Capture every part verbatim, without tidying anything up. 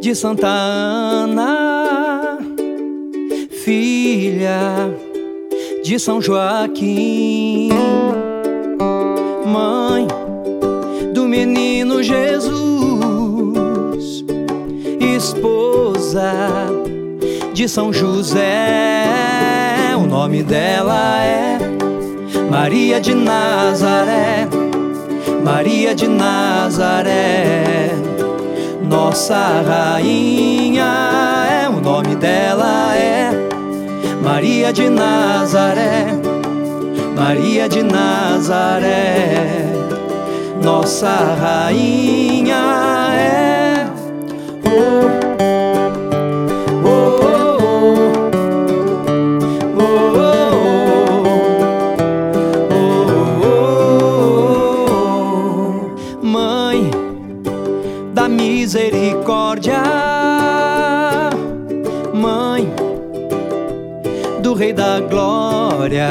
de Santa Ana, filha de São Joaquim, mãe do menino Jesus, esposa de São José. O nome dela é Maria de Nazaré, Maria de Nazaré, nossa rainha. É, o nome dela é Maria de Nazaré, Maria de Nazaré, nossa rainha. É, oh. Da misericórdia, mãe do Rei da Glória,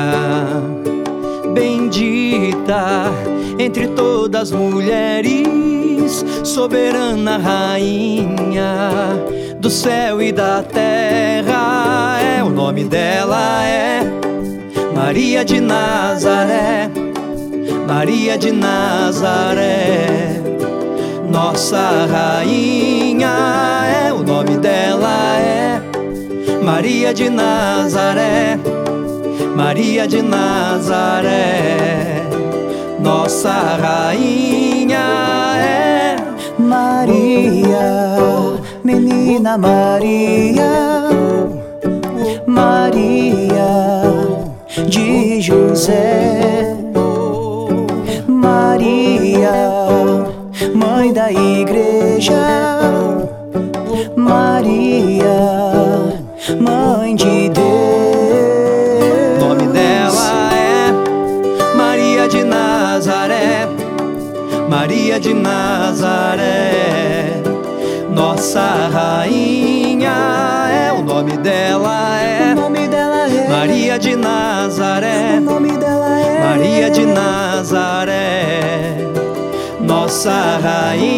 bendita entre todas as mulheres, soberana rainha do céu e da terra. É, o nome dela é Maria de Nazaré, Maria de Nazaré, nossa rainha. É, o nome dela é Maria de Nazaré, Maria de Nazaré, nossa rainha. É Maria, menina Maria, Maria de José, Maria, mãe da igreja, Maria, mãe de Deus. O nome dela é Maria de Nazaré, Maria de Nazaré, nossa rainha. É, o nome dela é, o nome dela é Maria de Nazaré, o nome dela é Maria de Nazaré, nossa rainha.